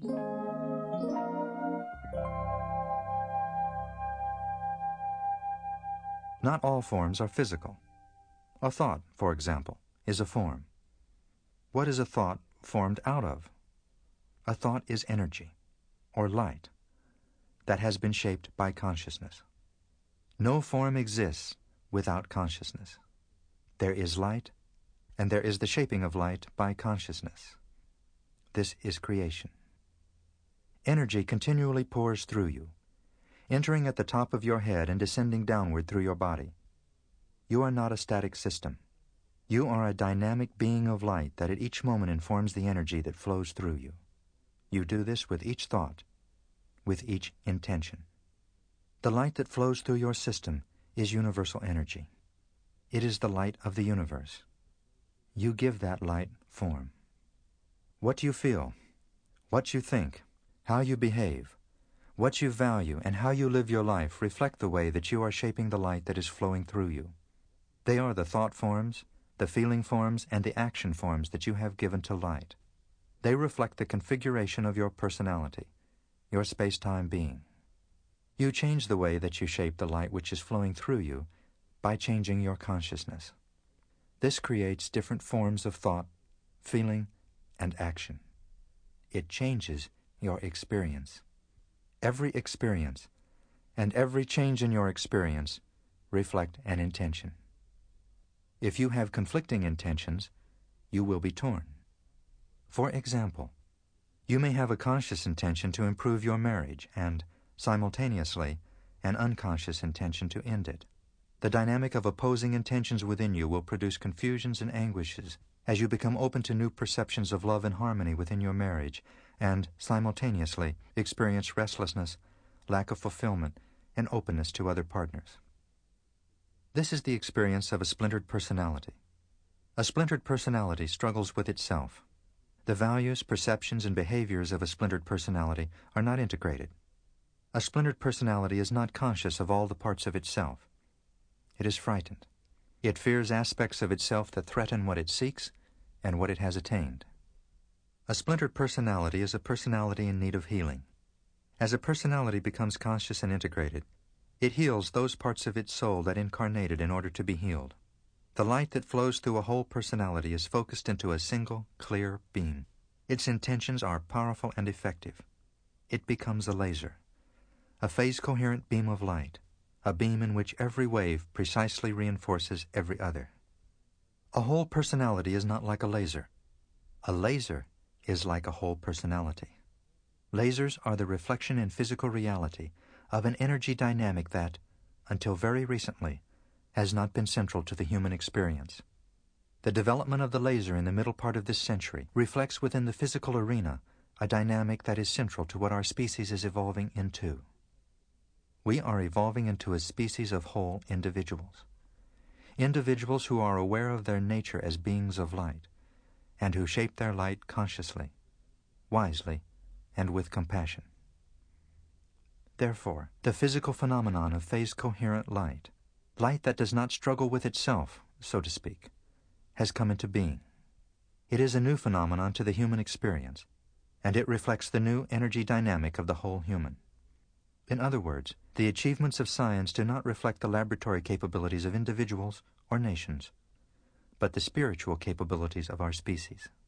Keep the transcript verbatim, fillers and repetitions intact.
Not all forms are physical. A thought, for example, is a form. What is a thought formed out of? A thought is energy, or light, that has been shaped by consciousness. No form exists without consciousness. There is light, and there is the shaping of light by consciousness. This is creation. Energy continually pours through you, entering at the top of your head and descending downward through your body. You are not a static system. You are a dynamic being of light that at each moment informs the energy that flows through you. You do this with each thought, with each intention. The light that flows through your system is universal energy. It is the light of the universe. You give that light form. What you feel, what you think, how you behave, what you value, and how you live your life reflect the way that you are shaping the light that is flowing through you. They are the thought forms, the feeling forms, and the action forms that you have given to light. They reflect the configuration of your personality, your space-time being. You change the way that you shape the light which is flowing through you by changing your consciousness. This creates different forms of thought, feeling, and action. It changes your experience. Every experience and every change in your experience reflect an intention. If you have conflicting intentions, you will be torn. For example, you may have a conscious intention to improve your marriage and, simultaneously, an unconscious intention to end it. The dynamic of opposing intentions within you will produce confusions and anguishes as you become open to new perceptions of love and harmony within your marriage and, simultaneously, experience restlessness, lack of fulfillment, and openness to other partners. This is the experience of a splintered personality. A splintered personality struggles with itself. The values, perceptions, and behaviors of a splintered personality are not integrated. A splintered personality is not conscious of all the parts of itself. It is frightened. It fears aspects of itself that threaten what it seeks and what it has attained. A splintered personality is a personality in need of healing. As a personality becomes conscious and integrated, it heals those parts of its soul that incarnated in order to be healed. The light that flows through a whole personality is focused into a single, clear beam. Its intentions are powerful and effective. It becomes a laser, a phase-coherent beam of light, a beam in which every wave precisely reinforces every other. A whole personality is not like a laser. A laser is like a whole personality. Lasers are the reflection in physical reality of an energy dynamic that, until very recently, has not been central to the human experience. The development of the laser in the middle part of this century reflects within the physical arena a dynamic that is central to what our species is evolving into. We are evolving into a species of whole individuals. Individuals who are aware of their nature as beings of light, and who shape their light consciously, wisely, and with compassion. Therefore, the physical phenomenon of phase-coherent light, light that does not struggle with itself, so to speak, has come into being. It is a new phenomenon to the human experience, and it reflects the new energy dynamic of the whole human. In other words, the achievements of science do not reflect the laboratory capabilities of individuals or nations, but the spiritual capabilities of our species.